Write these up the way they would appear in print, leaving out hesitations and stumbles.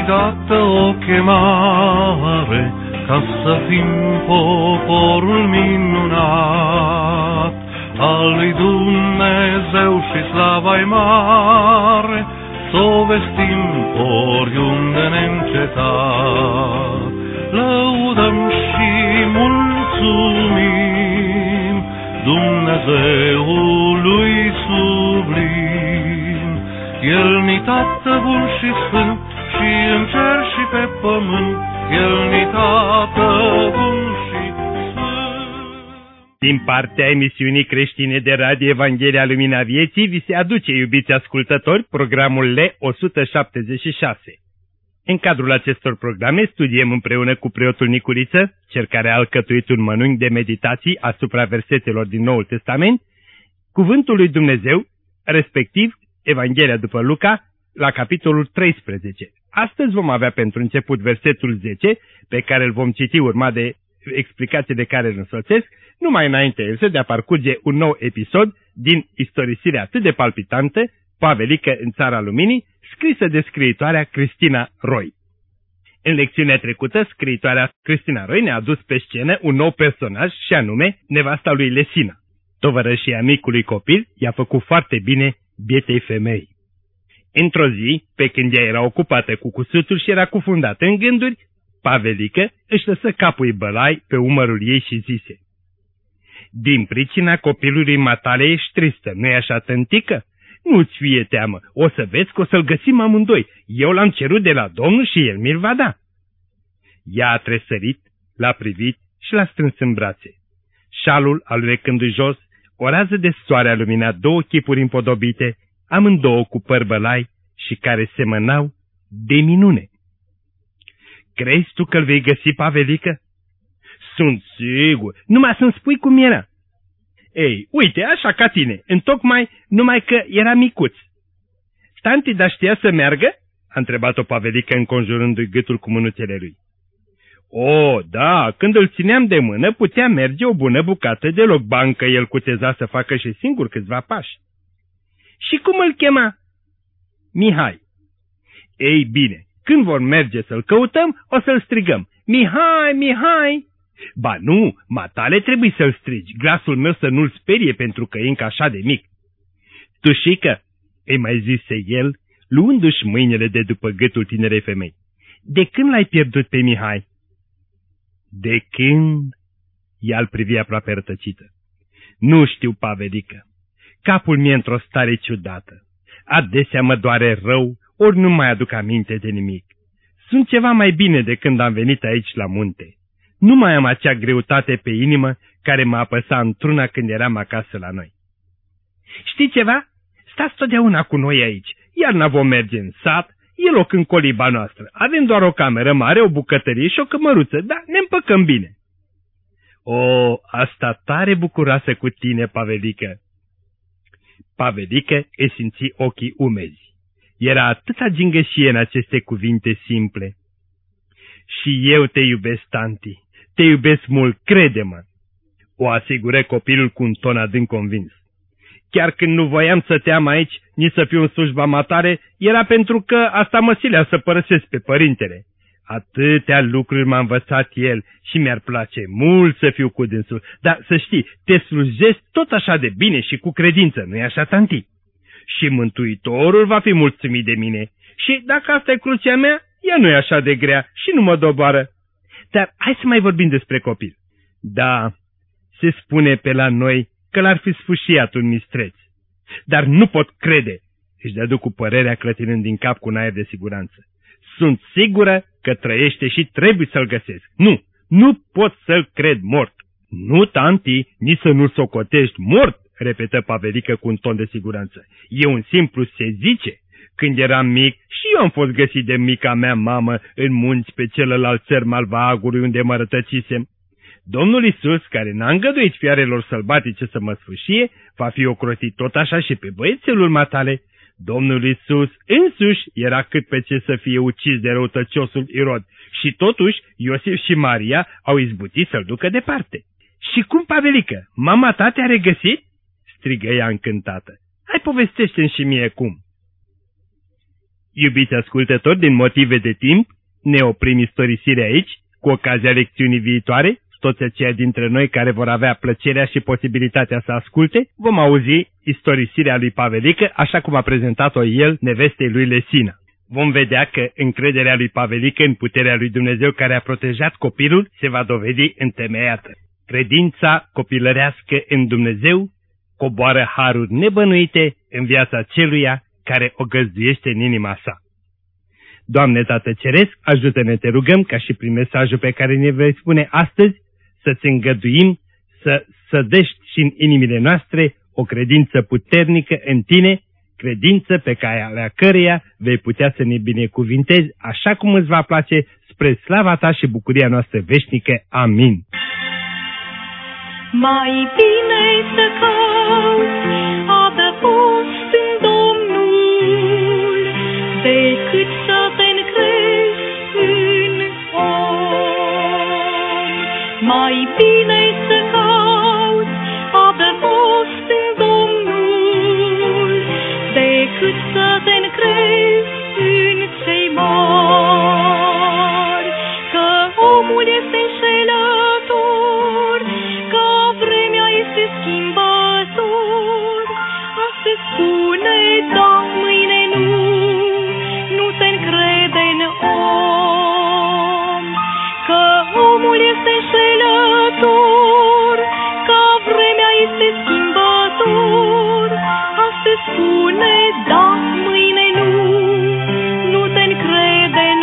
dată o chemare ca să fim poporul minunat al lui Dumnezeu și slava-i mare, s-o vestim oriunde neîncetat. Lăudăm și mulțumim Dumnezeului sublim. El-ni Tată bun și sfânt, și în cer și pe pământ, El-ni Tată bun și sfânt. Din partea emisiunii creștine de radio Evanghelia Lumina Vieții, vi se aduce, iubiți ascultători, programul L176. În cadrul acestor programe studiem împreună cu preotul Niculiță, cel care a alcătuit un mănânc de meditații asupra versetelor din Noul Testament, cuvântul lui Dumnezeu, respectiv Evanghelia după Luca, la capitolul 13. Astăzi vom avea pentru început versetul 10, pe care îl vom citi urmat de explicații de care îl însoțesc, numai înainte însă de a parcurge un nou episod din istorisirea atât de palpitantă, Pavelică în Țara Luminii, scrisă de scriitoarea Cristina Roy. În lecțiunea trecută, scriitoarea Cristina Roy ne-a adus pe scenă un nou personaj, și anume nevasta lui Lesina. Tovărășia micului copil i-a făcut foarte bine bietei femei. Într-o zi, pe când ea era ocupată cu cusutul și era cufundată în gânduri, Pavelică își lăsă capul bălai pe umărul ei și zise: "Din pricina copilului matale ești tristă, nu-i așa, tântică? Nu-ți fie teamă, o să vezi că o să-l găsim amândoi. Eu l-am cerut de la Domnul și el mi-l va da." Ea a tresărit, l-a privit și l-a strâns în brațe. Șalul, alunecându-i jos, o rază de soare a luminat două chipuri împodobite, amândouă cu păr bălai și care semănau de minune. "Crezi tu că-l vei găsi, Pavelică?" "Sunt sigur, numai să-mi spui cum era." "Ei, uite, așa ca tine, întocmai numai că era micuț." "Tanti, dar știa să meargă?" a întrebat-o Pavelică înconjurându-i gâtul cu mânuțele lui. "O, da, când îl țineam de mână, putea merge o bună bucată de loc, bancă el cuteza să facă și singur câțiva pași." "Și cum îl chema?" "Mihai." "Ei bine, când vor merge să-l căutăm, o să-l strigăm: Mihai, Mihai!" "Ba nu, matale trebuie să-l strigi, glasul meu să nu-l sperie pentru că e încă așa de mic." "Tușică," îi mai zise el, luându-și mâinile de după gâtul tinerei femei, "de când l-ai pierdut pe Mihai?" "De când?" Ea îl privi aproape rătăcită. "Nu știu, Pavelică. Capul mi-e într-o stare ciudată. Adesea mă doare rău, ori nu mai aduc aminte de nimic. Sunt ceva mai bine de când am venit aici la munte. Nu mai am acea greutate pe inimă care mă apăsa într-una când eram acasă la noi." "Știi ceva? Stați totdeauna cu noi aici. Iarna vom merge în sat, e loc în coliba noastră. Avem doar o cameră mare, o bucătărie și o cămăruță, dar ne împăcăm bine." "O, asta tare bucuroasă cu tine, Pavelică." Pavelică îi simți ochii umezi. Era atâta gingășie în aceste cuvinte simple. "Și eu te iubesc, tanti, te iubesc mult, crede-mă," o asigură copilul cu un ton adânc convins. "Chiar când nu voiam să te am aici, nici să fiu în slujba matare, era pentru că asta mă silea să părăsesc pe părintele. Atâtea lucruri m-a învățat el și mi-ar place mult să fiu cu dânsul, dar să știi, te slujesc tot așa de bine și cu credință, nu-i așa, tanti? Și Mântuitorul va fi mulțumit de mine. Și dacă asta e crucea mea, ea nu e așa de grea și nu mă doboară. Dar hai să mai vorbim despre copil. Da, se spune pe la noi că l-ar fi sfâșiat un mistreț. Dar nu pot crede," își dădu cu părerea clătinând din cap cu un aer de siguranță. "Sunt sigură că trăiește și trebuie să-l găsesc. Nu pot să-l cred mort." "Nu, tanti, nici să nu-l socotești mort," repetă Pavelică cu un ton de siguranță. "E un simplu se zice. Când eram mic și eu am fost găsit de mica mea mamă în munți pe celălalt țărm al Vagului unde mă rătăcisem. Domnul Iisus, care n-a îngăduit fiarelor sălbatice să mă sfâșie, va fi ocrotit tot așa și pe băiețelul matale. Domnul Iisus însuși era cât pe ce să fie ucis de răutăciosul Irod și totuși Iosif și Maria au izbutit să-l ducă departe." "Și cum, Pavelică, mama ta te-a regăsit?" strigă ea încântată. "Hai, povestește-mi și mie cum." Iubiți ascultători, din motive de timp, ne oprim istorisirea aici, cu ocazia lecțiunii viitoare. Toți aceia dintre noi care vor avea plăcerea și posibilitatea să asculte, vom auzi istorisirea lui Pavelică, așa cum a prezentat-o el nevestei lui Lesina. Vom vedea că încrederea lui Pavelică în puterea lui Dumnezeu care a protejat copilul se va dovedi întemeiată. Credința copilărească în Dumnezeu coboară haruri nebănuite în viața celuia care o găzduiește în inima sa. Doamne Tată Ceresc, ajută-ne, te rugăm, ca și prin mesajul pe care ne vei spune astăzi, să-ți îngăduim să sădești și în inimile noastre o credință puternică în Tine, credință pe calea căreia vei putea să ne binecuvintezi așa cum îți va place, spre slava Ta și bucuria noastră veșnică. Amin. Mai bine să cauți adăpost în Domnul decât să te încrezi în om. Mai bine să cauți adăpost în Domnul decât să te încrezi în cei mari, că omul este înșelător, că vremea este schimbător. Astăzi spune da, mâine nu, nu te încrede în om, că omul este înșelător, că vremea este schimbător. Astăzi spune da, mâine nu, nu te încrede în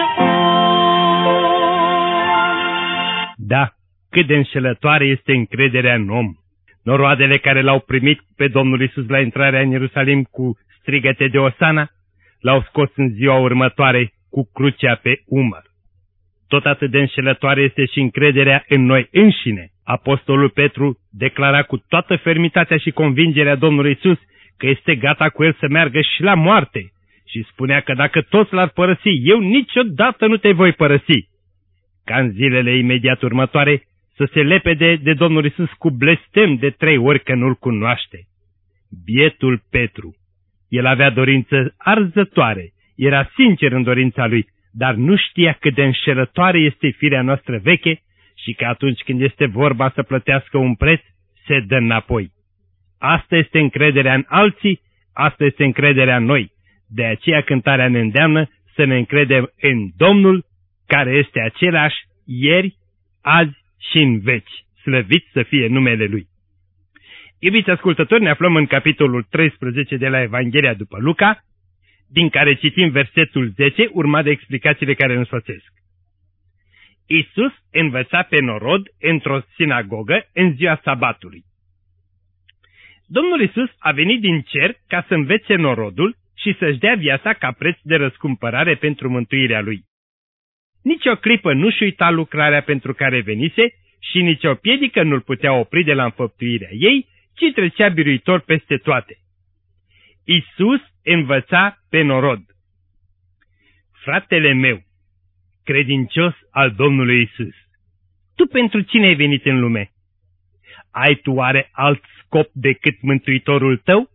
om. Da, cât de înșelătoare este încrederea în om. Noroadele care l-au primit pe Domnul Iisus la intrarea în Ierusalim cu strigăte de osana, l-au scos în ziua următoare cu crucea pe umăr. Tot atât de înșelătoare este și încrederea în noi înșine. Apostolul Petru declara cu toată fermitatea și convingerea Domnului Iisus că este gata cu el să meargă și la moarte și spunea că dacă toți l-ar părăsi, eu niciodată nu te voi părăsi. Ca în zilele imediat următoare să se lepede de Domnul Iisus cu blestem de 3 ori că nu-l cunoaște. Bietul Petru, el avea dorință arzătoare, era sincer în dorința lui, dar nu știa cât de înșelătoare este firea noastră veche și că atunci când este vorba să plătească un preț, se dă înapoi. Asta este încrederea în alții, asta este încrederea în noi. De aceea cântarea ne îndeamnă să ne încredem în Domnul, care este același ieri, azi și în veci. Slăvit să fie numele Lui. Iubiți ascultători, ne aflăm în capitolul 13 de la Evanghelia după Luca, din care citim versetul 10, urmat de explicațiile care îl însoțesc. Iisus învăța pe norod într-o sinagogă în ziua sabatului. Domnul Iisus a venit din cer ca să învețe norodul și să-și dea viața ca preț de răscumpărare pentru mântuirea lui. Nici o clipă nu-și uita lucrarea pentru care venise și nici o piedică nu-l putea opri de la înfăptuirea ei, ci trecea biruitor peste toate. Iisus învăța pe norod. Fratele meu, credincios al Domnului Iisus, tu pentru cine ai venit în lume? Ai tu oare alt scop decât Mântuitorul tău?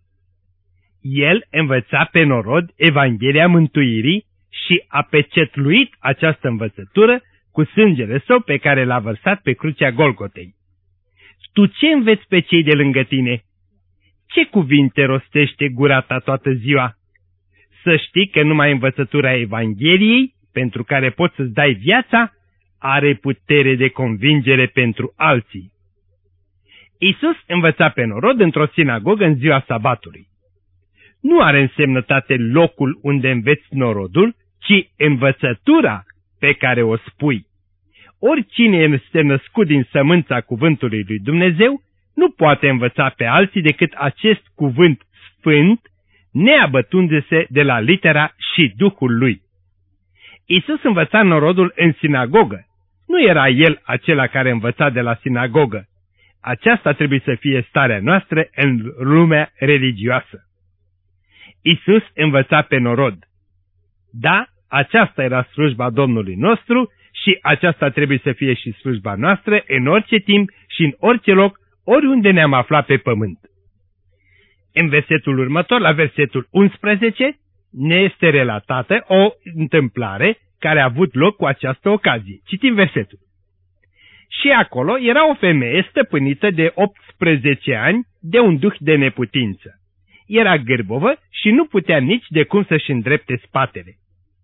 El învăța pe norod Evanghelia mântuirii și a pecetluit această învățătură cu sângele său pe care l-a vărsat pe crucea Golgotei. Tu ce înveți pe cei de lângă tine? Ce cuvinte rostește gura ta toată ziua? Să știi că numai învățătura Evangheliei, pentru care poți să-ți dai viața, are putere de convingere pentru alții. Iisus învăța pe norod într-o sinagogă în ziua sabatului. Nu are însemnătate locul unde înveți norodul, ci învățătura pe care o spui. Oricine este născut din sămânța cuvântului lui Dumnezeu nu poate învăța pe alții decât acest cuvânt sfânt, neabătundu-se de la litera și Duhul lui. Iisus învăța norodul în sinagogă. Nu era el acela care învăța de la sinagogă. Aceasta trebuie să fie starea noastră în lumea religioasă. Iisus învăța pe norod. Da, aceasta era slujba Domnului nostru și aceasta trebuie să fie și slujba noastră în orice timp și în orice loc, oriunde ne-am aflat pe pământ. În versetul următor, la versetul 11, ne este relatată o întâmplare care a avut loc cu această ocazie. Citim versetul. Și acolo era o femeie stăpânită de 18 ani de un duh de neputință. Era gârbovă și nu putea nici de cum să-și îndrepte spatele.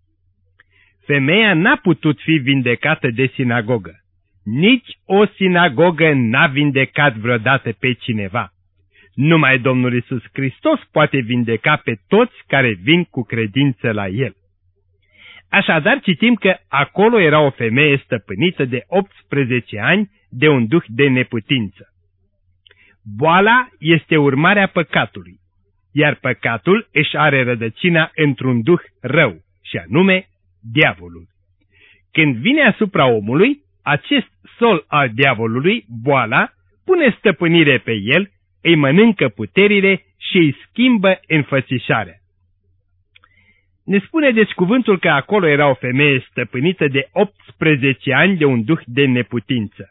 Femeia n-a putut fi vindecată de sinagogă. Nici o sinagogă n-a vindecat vreodată pe cineva. Numai Domnul Iisus Hristos poate vindeca pe toți care vin cu credință la El. Așadar citim că acolo era o femeie stăpânită de 18 ani de un duh de neputință. Boala este urmarea păcatului, iar păcatul își are rădăcina într-un duh rău, și anume diavolul. Când vine asupra omului, acest sol al diavolului, boala, pune stăpânire pe el, îi mănâncă puterile și îi schimbă înfățișarea. Ne spune deci cuvântul că acolo era o femeie stăpânită de 18 ani de un duh de neputință.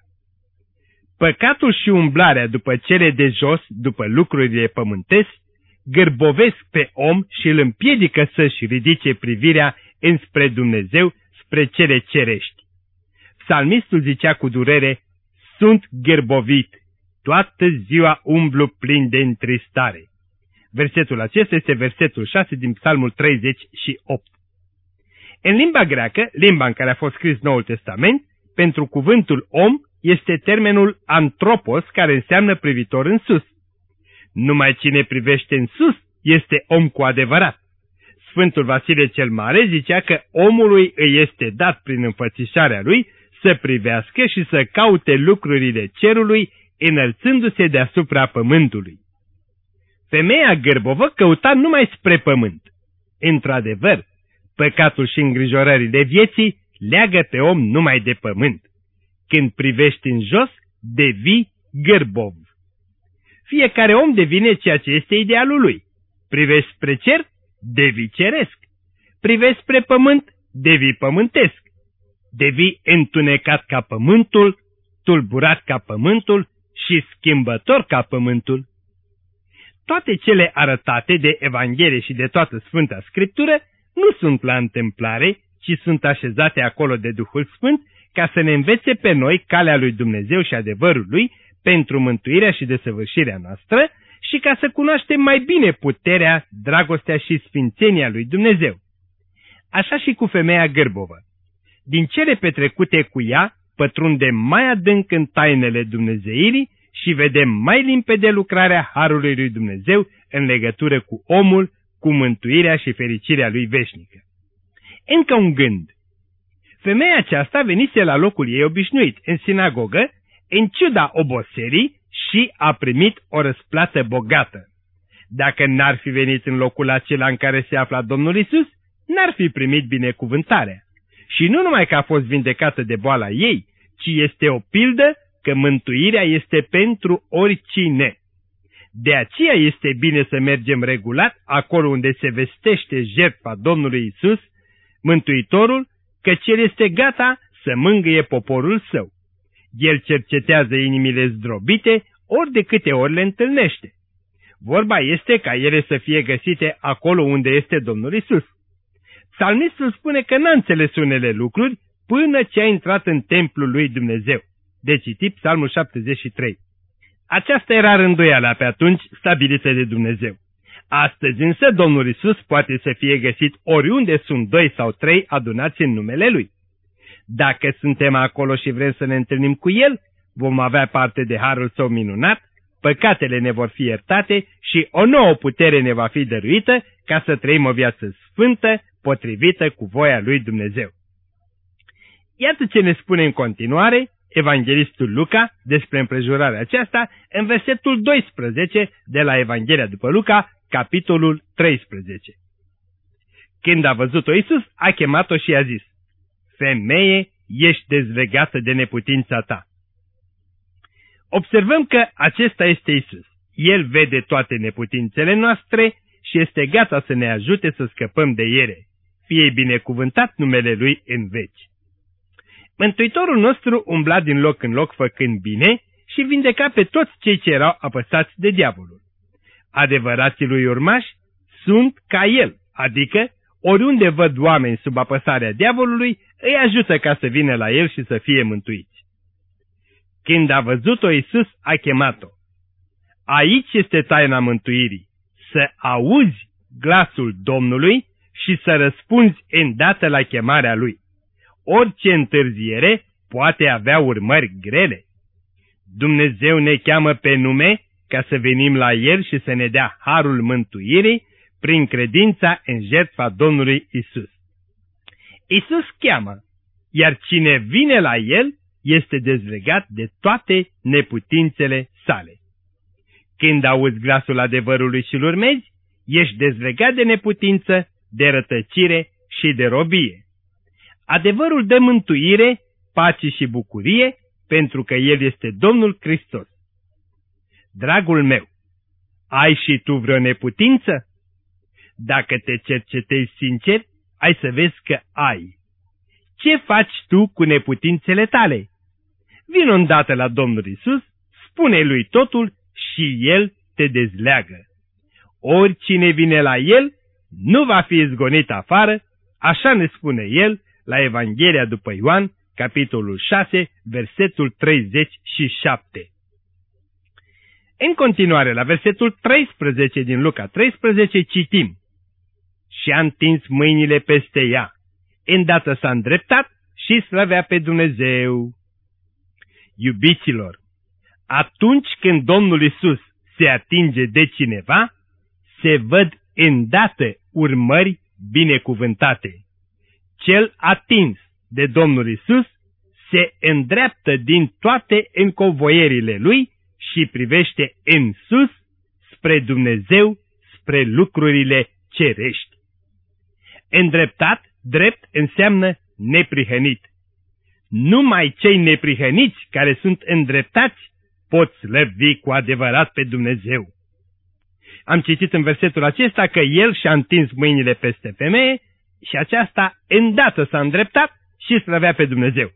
Păcatul și umblarea după cele de jos, după lucrurile pământești, gârbovesc pe om și îl împiedică să-și ridice privirea înspre Dumnezeu, spre cele cerești. Psalmistul zicea cu durere, sunt gârbovit, toată ziua umblu plin de întristare. Versetul acesta este versetul 6 din Psalmul 38. În limba greacă, limba în care a fost scris Noul Testament, pentru cuvântul om este termenul antropos, care înseamnă privitor în sus. Numai cine privește în sus este om cu adevărat. Sfântul Vasile cel Mare zicea că omului îi este dat prin înfățișarea lui să privească și să caute lucrurile cerului, înălțându-se deasupra pământului. Femeia gârbovă căuta numai spre pământ. Într-adevăr, păcatul și îngrijorările vieții leagă pe om numai de pământ. Când privești în jos, devii gârbov. Fiecare om devine ceea ce este idealul lui. Privești spre cer, devii ceresc. Privești spre pământ, devii pământesc. Devii întunecat ca pământul, tulburat ca pământul și schimbător ca pământul. Toate cele arătate de Evanghelie și de toată Sfânta Scriptură nu sunt la întâmplare, ci sunt așezate acolo de Duhul Sfânt ca să ne învețe pe noi calea lui Dumnezeu și adevărul lui pentru mântuirea și desăvârșirea noastră și ca să cunoaștem mai bine puterea, dragostea și sfințenia lui Dumnezeu. Așa și cu femeia gârbovă. Din cele petrecute cu ea, pătrundem mai adânc în tainele dumnezeirii și vedem mai limpede lucrarea harului lui Dumnezeu în legătură cu omul, cu mântuirea și fericirea lui veșnică. Încă un gând. Femeia aceasta venise la locul ei obișnuit, în sinagogă, în ciuda oboserii și a primit o răsplată bogată. Dacă n-ar fi venit în locul acela în care se afla Domnul Iisus, n-ar fi primit binecuvântarea. Și nu numai că a fost vindecată de boala ei, ci este o pildă că mântuirea este pentru oricine. De aceea este bine să mergem regulat acolo unde se vestește jertfa Domnului Iisus, Mântuitorul, căci El este gata să mângâie poporul Său. El cercetează inimile zdrobite ori de câte ori le întâlnește. Vorba este ca ele să fie găsite acolo unde este Domnul Iisus. Psalmistul spune că n-a înțeles unele lucruri până ce a intrat în templul lui Dumnezeu. De citit Psalmul 73. Aceasta era rânduiala pe atunci stabilită de Dumnezeu. Astăzi însă Domnul Iisus poate să fie găsit oriunde sunt 2 sau 3 adunați în numele Lui. Dacă suntem acolo și vrem să ne întâlnim cu El, vom avea parte de harul Său minunat, păcatele ne vor fi iertate și o nouă putere ne va fi dăruită ca să trăim o viață sfântă, potrivită cu voia lui Dumnezeu. Iată ce ne spune în continuare evanghelistul Luca despre împrejurarea aceasta în versetul 12 de la Evanghelia după Luca, capitolul 13. Când a văzut-o Iisus, a chemat-o și a zis: Femeie, ești dezlegată de neputința ta. Observăm că acesta este Iisus. El vede toate neputințele noastre și este gata să ne ajute să scăpăm de ele. Fie binecuvântat numele Lui în veci. Mântuitorul nostru umbla din loc în loc făcând bine și vindeca pe toți cei ce erau apăsați de diavolul. Adevărații lui urmași sunt ca El, adică oriunde văd oameni sub apăsarea diavolului, îi ajută ca să vină la el și să fie mântuiți. Când a văzut-o Iisus, a chemat-o. Aici este taina mântuirii, să auzi glasul Domnului și să răspunzi îndată la chemarea Lui. Orice întârziere poate avea urmări grele. Dumnezeu ne cheamă pe nume ca să venim la El și să ne dea harul mântuirii prin credința în jertfa Domnului Iisus. Iisus cheamă, iar cine vine la El este dezlegat de toate neputințele sale. Când auzi glasul adevărului și-l urmezi, ești dezlegat de neputință, de rătăcire și de robie. Adevărul dă mântuire, pace și bucurie, pentru că El este Domnul Hristos. Dragul meu, ai și tu vreo neputință? Dacă te cercetezi sincer, ai să vezi că ai. Ce faci tu cu neputințele tale? Vino îndată la Domnul Iisus, spune Lui totul și El te dezleagă. Oricine vine la El nu va fi izgonit afară, așa ne spune El la Evanghelia după Ioan, capitolul 6, versetul 37. În continuare, la versetul 13 din Luca 13, citim: Și a întins mâinile peste ea, îndată s-a îndreptat și slăvea pe Dumnezeu. Iubiților, atunci când Domnul Iisus se atinge de cineva, se văd îndată urmări binecuvântate. Cel atins de Domnul Iisus se îndreaptă din toate încovoierile lui și privește în sus, spre Dumnezeu, spre lucrurile cerești. Îndreptat, drept, înseamnă neprihănit. Numai cei neprihăniți care sunt îndreptați pot slăvi cu adevărat pe Dumnezeu. Am citit în versetul acesta că El și-a întins mâinile peste femeie și aceasta îndată s-a îndreptat și slăvea pe Dumnezeu.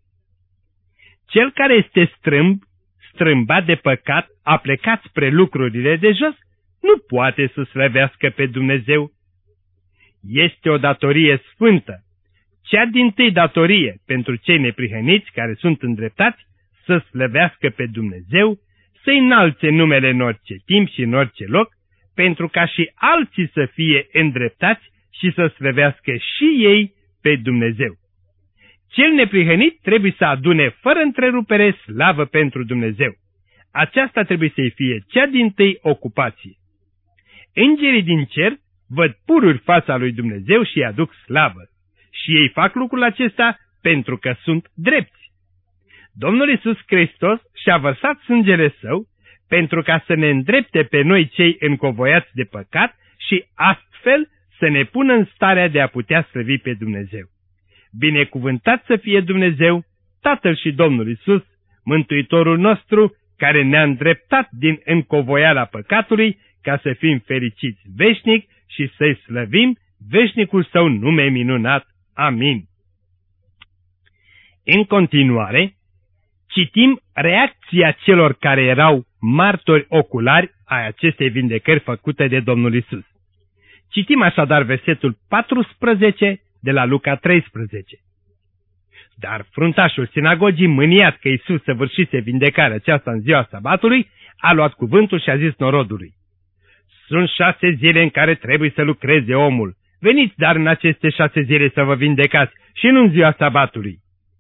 Cel care este strâmbat de păcat, a plecat spre lucrurile de jos, nu poate să slăvească pe Dumnezeu. Este o datorie sfântă, cea dintâi datorie pentru cei neprihăniți care sunt îndreptați, să slăvească pe Dumnezeu, să înalțe numele în orice timp și în orice loc, pentru ca și alții să fie îndreptați și să slăvească și ei pe Dumnezeu. Cel neprihănit trebuie să adune fără întrerupere slavă pentru Dumnezeu. Aceasta trebuie să-i fie cea dintâi ocupație. Îngerii din cer văd pururi fața lui Dumnezeu și îi aduc slavă. Și ei fac lucrul acesta pentru că sunt drepți. Domnul Iisus Hristos și-a vărsat sângele Său pentru ca să ne îndrepte pe noi cei încovoiați de păcat și astfel să ne pună în starea de a putea slăvi pe Dumnezeu. Binecuvântat să fie Dumnezeu, Tatăl și Domnul Iisus, Mântuitorul nostru, care ne-a îndreptat din încovoiala păcatului ca să fim fericiți veșnic și să-i slăvim veșnicul Său nume minunat. Amin. În continuare, citim reacția celor care erau martori oculari ai acestei vindecări făcute de Domnul Iisus. Citim așadar versetul 14 de la Luca 13. Dar fruntașul sinagogii, mâniat că Iisus săvârșise vindecarea aceasta în ziua sabatului, a luat cuvântul și a zis norodului: Sunt 6 zile în care trebuie să lucreze omul. Veniți dar în aceste 6 zile să vă vindecați și nu în ziua sabatului.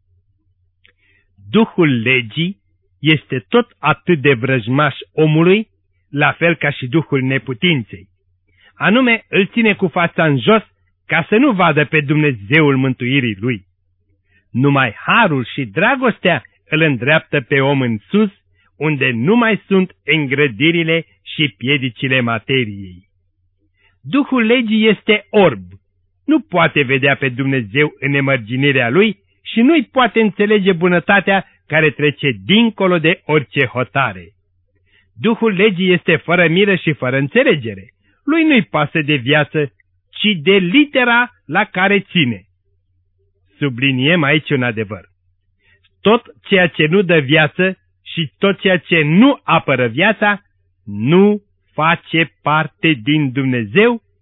Duhul legii este tot atât de vrăjmaș omului, la fel ca și duhul neputinței. Anume, îl ține cu fața în jos ca să nu vadă pe Dumnezeul mântuirii lui. Numai harul și dragostea îl îndreaptă pe om în sus, unde nu mai sunt îngrădirile și piedicile materiei. Duhul legii este orb, nu poate vedea pe Dumnezeu în nemărginirea lui și nu-i poate înțelege bunătatea care trece dincolo de orice hotare. Duhul legii este fără milă și fără înțelegere. Lui nu-i pasă de viață, ci de litera la care ține. Subliniem aici un adevăr. Tot ceea ce nu dă viață și tot ceea ce nu apără viața, nu face parte din Dumnezeu,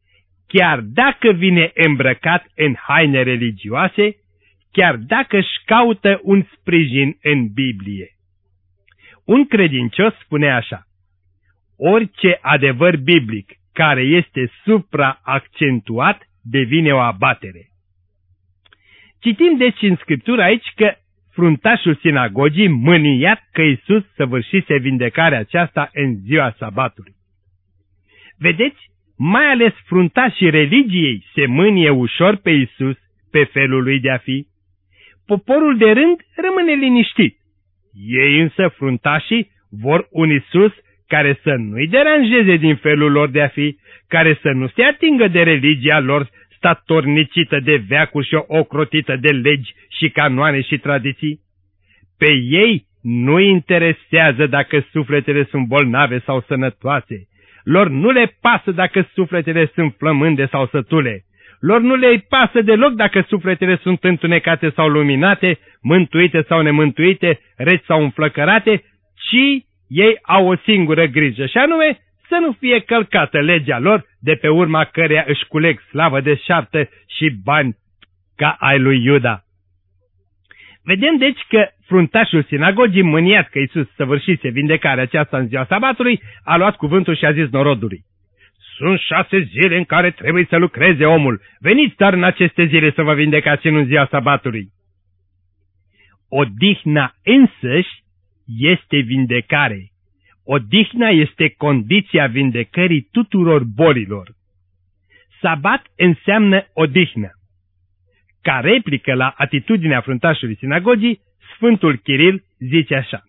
chiar dacă vine îmbrăcat în haine religioase, chiar dacă își caută un sprijin în Biblie. Un credincios spune așa: orice adevăr biblic care este supraaccentuat devine o abatere. Citim deci în Scriptură aici că fruntașul sinagogii mâniat că Iisus săvârșise vindecarea aceasta în ziua sabatului. Vedeți, mai ales fruntașii religiei se mânie ușor pe Iisus, pe felul lui de a fi. Poporul de rând rămâne liniștit. Ei însă, fruntașii, vor un Iisus care să nu-i deranjeze din felul lor de a fi, care să nu se atingă de religia lor statornicită de veacuri și ocrotită de legi și canoane și tradiții. Pe ei nu-i interesează dacă sufletele sunt bolnave sau sănătoase. Lor nu le pasă dacă sufletele sunt flămânde sau sătule. Lor nu le pasă deloc dacă sufletele sunt întunecate sau luminate, mântuite sau nemântuite, reci sau înflăcărate, ci ei au o singură grijă, și anume să nu fie călcată legea lor, de pe urma căreia își culeg slavă deșartă și bani ca ai lui Iuda. Vedem deci că fruntașul sinagogii, mâniat că Iisus săvârșise vindecarea aceasta în ziua sabatului, a luat cuvântul și a zis norodului: sunt 6 zile în care trebuie să lucreze omul. Veniți dar în aceste zile să vă vindecați în ziua sabatului. Odihna însăși este vindecare. Odihna este condiția vindecării tuturor bolilor. Sabat înseamnă odihnă. Ca replică la atitudinea fruntașului sinagogii, Sfântul Chiril zice așa: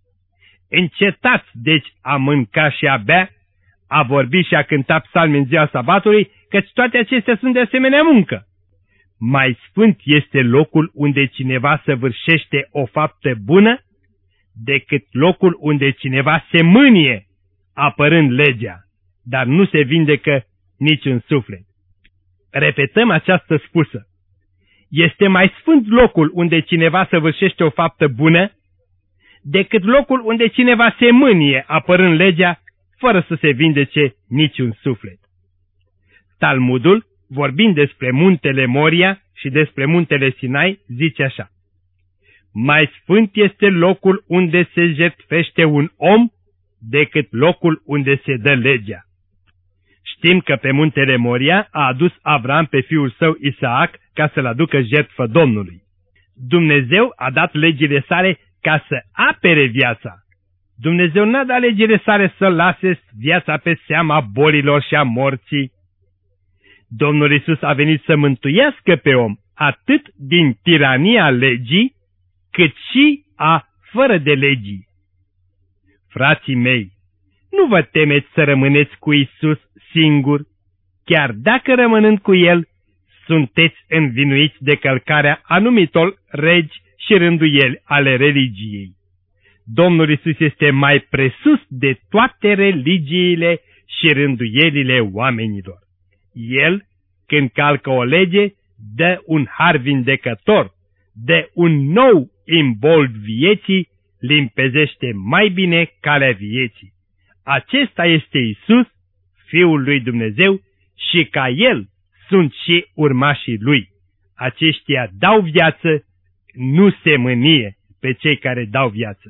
încetați deci a mânca și a bea, a vorbi și a cânta psalmi în ziua sabatului, căci toate acestea sunt de asemenea muncă. Mai sfânt este locul unde cineva săvârșește o faptă bună decât locul unde cineva se mânie apărând legea, dar nu se vindecă niciun suflet. Repetăm această spusă: este mai sfânt locul unde cineva săvârșește o faptă bună decât locul unde cineva se mânie apărând legea fără să se vindece niciun suflet. Talmudul, vorbind despre muntele Moria și despre muntele Sinai, zice așa: mai sfânt este locul unde se jertfește un om decât locul unde se dă legea. Știm că pe muntele Moria a adus Avram pe fiul său Isaac ca să-l aducă jertfă Domnului. Dumnezeu a dat legile sale ca să apere viața. Dumnezeu n-a dat legile sale să lase viața pe seama bolilor și a morții. Domnul Iisus a venit să mântuiască pe om atât din tirania legii, cât și a fără de legii. Frații mei, nu vă temeți să rămâneți cu Iisus singur, chiar dacă rămânând cu El, sunteți învinuiți de călcarea anumitor regi și rânduieli ale religiei. Domnul Iisus este mai presus de toate religiile și rânduielile oamenilor. El, când calcă o lege, dă un har vindecător, dă un nou imbold vieții, limpezește mai bine calea vieții. Acesta este Iisus, Fiul lui Dumnezeu, și ca El sunt și urmașii Lui. Aceștia dau viață, nu se mânie pe cei care dau viață.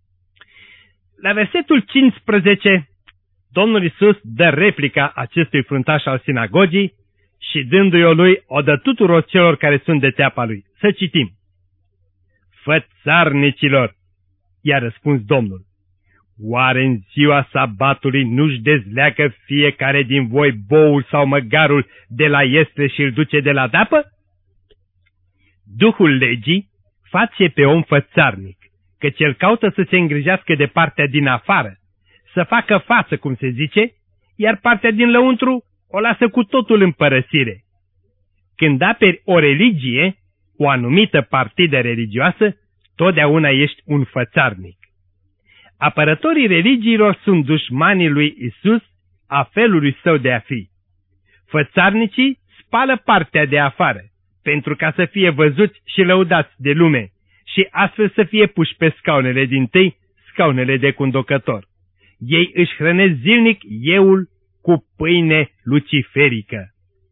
La versetul 15, Domnul Iisus dă replica acestui fruntaș al sinagogii și dându-i-o lui, o dă tuturor celor care sunt de teapa lui. Să citim: fățarnicilor, i-a răspuns Domnul, oare în ziua sabatului nu-și dezleagă fiecare din voi boul sau măgarul de la iestre și îl duce de la dapă? Duhul legii face pe om fățarnic, căci el caută să se îngrijească de partea din afară, să facă față, cum se zice, iar partea din lăuntru o lasă cu totul în părăsire. Când aperi o religie, o anumită partidă religioasă, totdeauna ești un fățarnic. Apărătorii religiilor sunt dușmanii lui Isus, a felului său de a fi. Fățarnicii spală partea de afară, pentru ca să fie văzuți și lăudați de lume și astfel să fie puși pe scaunele dintâi, scaunele de conducător. Ei își hrănesc zilnic euul cu pâine luciferică.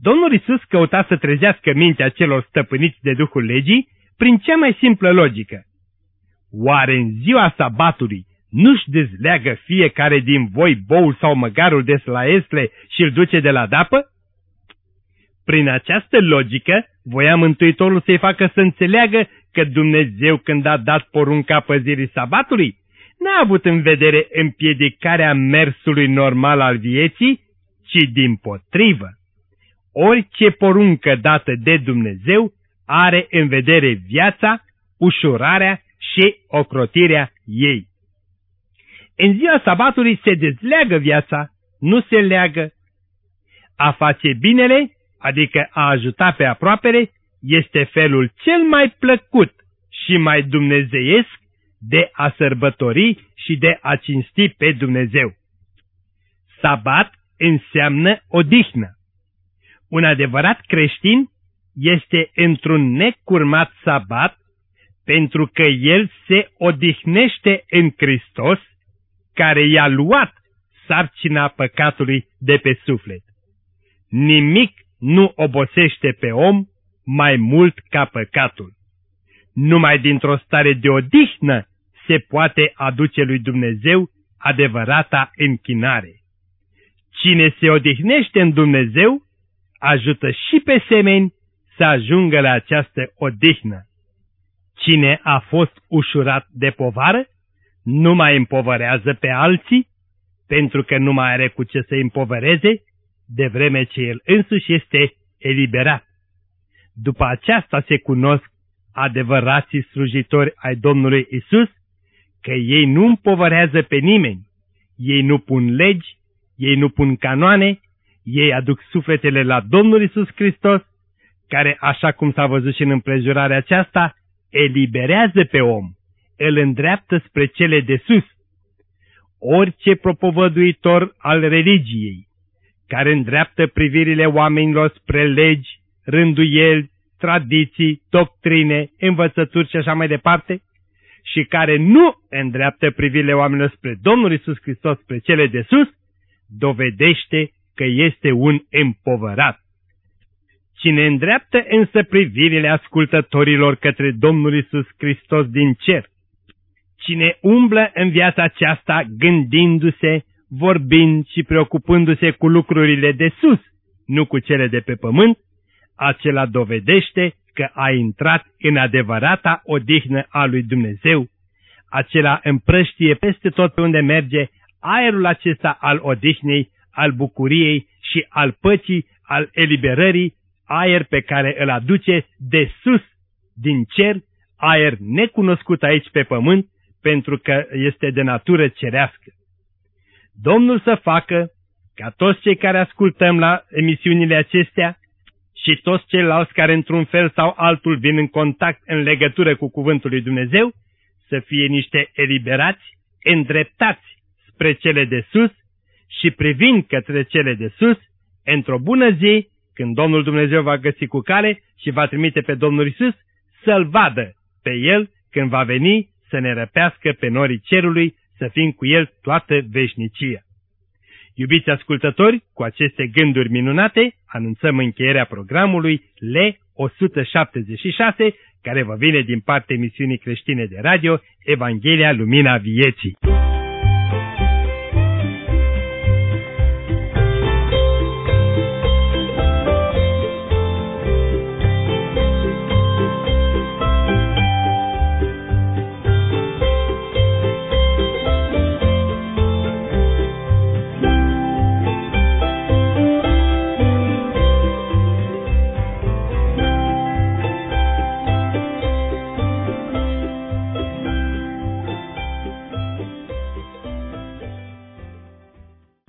Domnul Iisus căuta să trezească mintea celor stăpâniți de Duhul Legii prin cea mai simplă logică. Oare în ziua sabatului nu-și dezleagă fiecare din voi boul sau măgarul de la esle și îl duce de la dapă? Prin această logică voia Mântuitorul să-i facă să înțeleagă că Dumnezeu, când a dat porunca păzirii sabatului, n-a avut în vedere împiedicarea mersului normal al vieții, ci dimpotrivă. Orice poruncă dată de Dumnezeu are în vedere viața, ușurarea și ocrotirea ei. În ziua sabatului se dezleagă viața, nu se leagă. A face binele, adică a ajuta pe aproapele, este felul cel mai plăcut și mai dumnezeiesc de a sărbători și de a cinsti pe Dumnezeu. Sabat înseamnă odihnă. Un adevărat creștin este într-un necurmat sabat pentru că el se odihnește în Hristos, care i-a luat sarcina păcatului de pe suflet. Nimic nu obosește pe om mai mult ca păcatul. Numai dintr-o stare de odihnă se poate aduce lui Dumnezeu adevărata închinare. Cine se odihnește în Dumnezeu, ajută și pe semeni să ajungă la această odihnă. Cine a fost ușurat de povară, nu mai împovărează pe alții, pentru că nu mai are cu ce să împovăreze, de vreme ce el însuși este eliberat. După aceasta se cunosc adevărații slujitori ai Domnului Isus, că ei nu împovărează pe nimeni, ei nu pun legi, ei nu pun canoane, ei aduc sufletele la Domnul Isus Hristos, care, așa cum s-a văzut și în împrejurarea aceasta, eliberează pe om, îl îndreaptă spre cele de sus. Orice propovăduitor al religiei, care îndreaptă privirile oamenilor spre legi, rânduieli, tradiții, doctrine, învățături și așa mai departe, și care nu îndreaptă privirile oamenilor spre Domnul Isus Hristos, spre cele de sus, dovedește că este un împovărat. Cine îndreaptă însă privirile ascultătorilor către Domnul Isus Hristos din cer, cine umblă în viața aceasta gândindu-se, vorbind și preocupându-se cu lucrurile de sus, nu cu cele de pe pământ, acela dovedește că a intrat în adevărata odihnă a lui Dumnezeu. Acela împrăștie peste tot pe unde merge aerul acesta al odihnei, al bucuriei și al păcii, al eliberării, aer pe care îl aduce de sus, din cer, aer necunoscut aici pe pământ, pentru că este de natură cerească. Domnul să facă ca toți cei care ascultăm la emisiunile acestea și toți ceilalți care într-un fel sau altul vin în contact, în legătură cu cuvântul lui Dumnezeu, să fie niște eliberați, îndreptați spre cele de sus și privind către cele de sus, într-o bună zi, când Domnul Dumnezeu va găsi cu cale și va trimite pe Domnul Iisus, să-L vadă pe El când va veni să ne răpească pe norii cerului, să fim cu El toată veșnicia. Iubiți ascultători, cu aceste gânduri minunate, anunțăm încheierea programului L176, care vă vine din partea emisiunii creștine de radio Evanghelia Lumina Vieții.